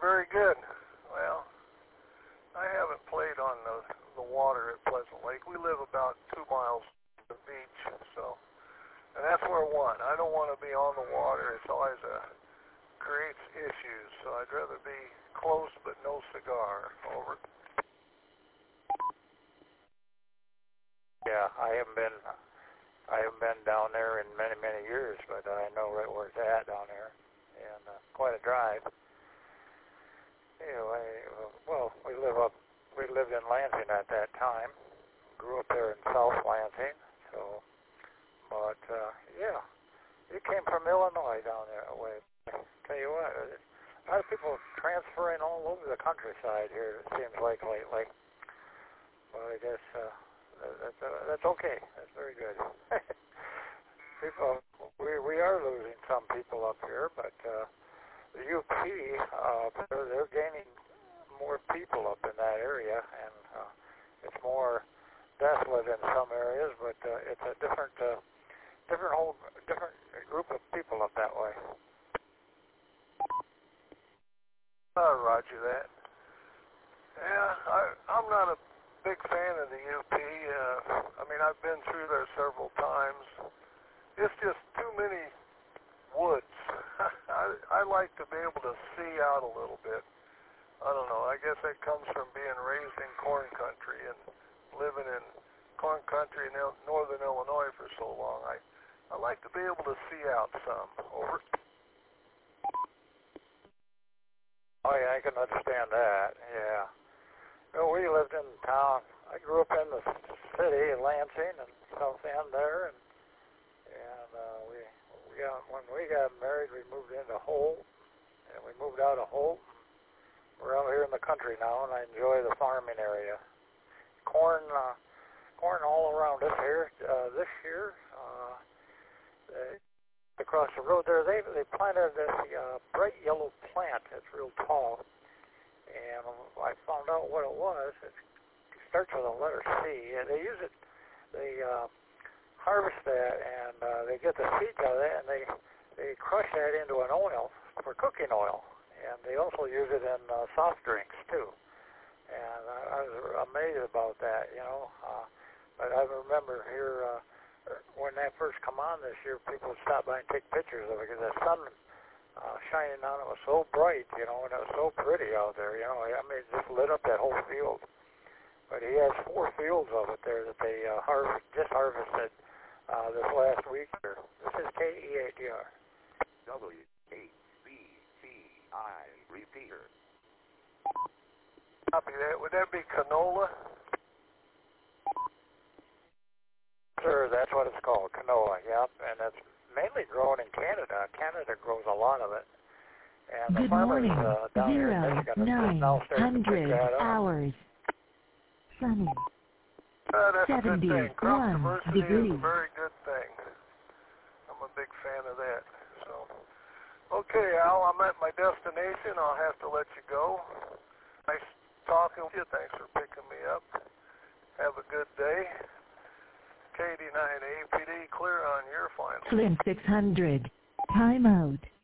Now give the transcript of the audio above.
very good. Well, I haven't played on the water at Pleasant Lake. We live about 2 miles from the beach, so, and that's where one. I don't want to be on the water. It's always creates issues, so I'd rather be close but no cigar. Over. Yeah, I haven't been down there in many, many years, but I know right where it's at down there, and quite a drive. Anyway, well, we lived in Lansing at that time. Grew up there in South Lansing, so, but yeah, you came from Illinois down there. Way. Tell you what, a lot of people transferring all over the countryside here. It seems like lately, but I guess that's okay. That's very good. People, we are losing some people up here, but the UP, they're gaining more people up in that area, and it's more desolate in some areas, but it's a different group of people up that way. Roger that. Yeah, I'm not a big fan of the UP. I mean, I've been through there several times. It's just too many woods. I like to be able to see out a little bit. I don't know. I guess that comes from being raised in corn country and living in corn country in northern Illinois for so long. I like to be able to see out some. Over. Oh yeah, I can understand that. Yeah. Well, we lived in town. I grew up in the city in Lansing and South End there, and when we got married, we moved into Holt, and we moved out of Holt. We're out here in the country now, and I enjoy the farming area. Corn all around us here. This year, across the road there, they planted this bright yellow plant. It's real tall, and I found out what it was. It starts with a letter C, and they use it. They harvest that, and they get the seeds out of it, and they crush that into an oil for cooking oil, and they also use it in soft drinks too. And I was amazed about that, you know. But I remember here when that first come on this year, people would stop by and take pictures of it because the sun shining on it was so bright, you know, and it was so pretty out there, you know. I mean, it just lit up that whole field. But he has 4 fields of it there that they just harvested this last week. This is KEATR. WHBCI repeater. Copy that. Would that be canola? Sure, that's what it's called, canola, yep. And it's mainly grown in Canada. Canada grows a lot of it. And Good the farmers morning. down here in Michigan are just now starting to pick that up. hours. Sunny. That's a good thing. Crop 71 diversity degrees. is a very good thing. I'm a big fan of that. So, okay, Al, I'm at my destination. I'll have to let you go. Nice talking with you. Thanks for picking me up. Have a good day. KD9 APD, clear on your final. Flint 600. Time out.